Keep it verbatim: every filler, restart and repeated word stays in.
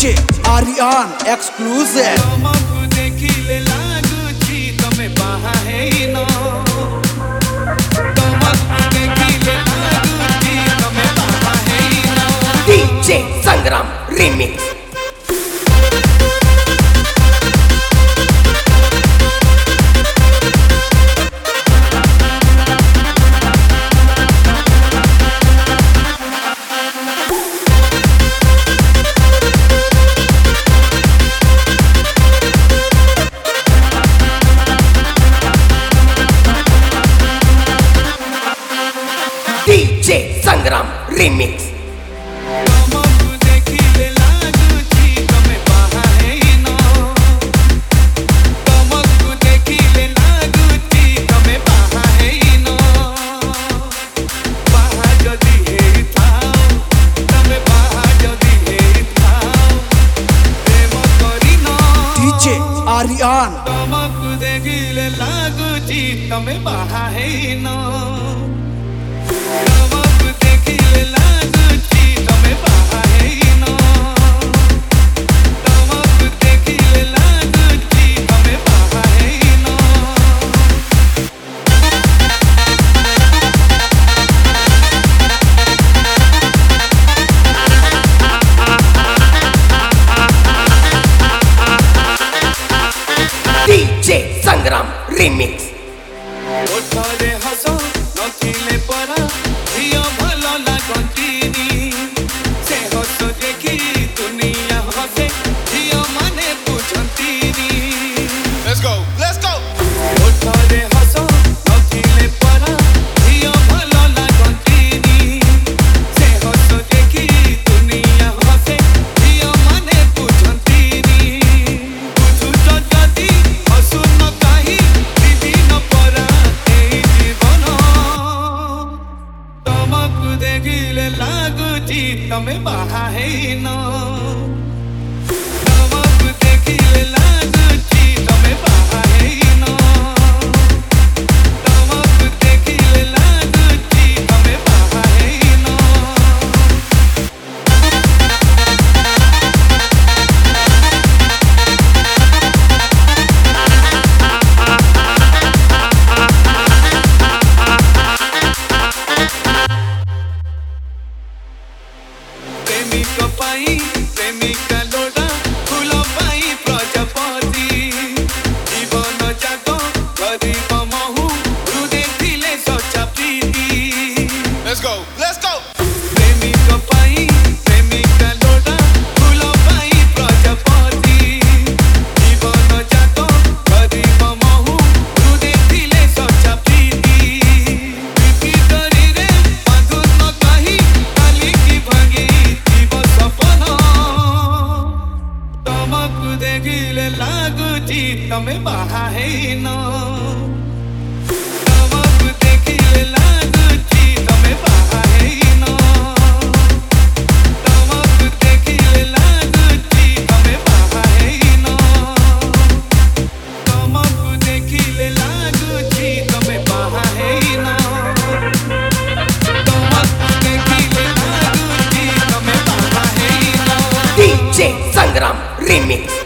DJ Aryan exclusive तमकु देखिले लागुची तमे बाहा हेइनो तमकु देखिले लागुची तमे बाहा हेइनो DJ Sangram remix DJ Sangram remix तमकु देखिले लागुची तमे बाहा हेइनो तमकु देखिले लागुची तमे बाहा हेइनो बाहा जदी हेइथाओ तमे बाहा जदी हेइथाओ प्रेम करिनो डीजे आर्यन तमकु देखिले लागुची तमे बाहा हेइनो तमकु देखिले लागुची तमे बाहा हेइनो तमकु देखिले लागुची तमे बाहा हेइनो डीजे संग्राम रिमिक्स ओठरे हसो नथिले परा हियो भलो लागंतीनी से हसो देखी दुनिया हसे हियो माने बुझंतीनी लेट्स गो लेट्स गो ओठरे हसो नथिले परा हियो भलो लागंतीनी से हसो देखी दुनिया हसे हियो माने बुझंतीनी बुझुचो जदी हसु न काहि विभिन्न परा एई जीवन तमकु देखिले लागुची तमे बाहा हेइनो तमकु देखिले लागुची तमे बाहा हेइनो तमकु देखिले लागुची तमे बाहा हेइनो प्रेमिक पाई प्रेमिका लोड़ा फूल पाई प्रजापति जीवन जाक गरीब महु हृदय थिले सच्चा प्रीति लेट्स गो लेट्स गो प्रेमिक पाई प्रेमिका लोड़ा फूल पाई प्रजापति जीवन जाक गरीब महु हृदय थिले सच्चा प्रीति प्रीति डरी रे बांधु न कहि काली की भागी जीव सपन तमकु देखिले लागुची तमे बाहा हेइनो तमकु देखिले लागुची तमे बाहा हेइनो तमकु देखिले लागुची तमे बाहा हेइनो तमकु देखिले लागुची तमे बाहा हेइनो तमकु देखिले लागुची तमे बाहा हेइनो डीजे संग्राम रिमिक्स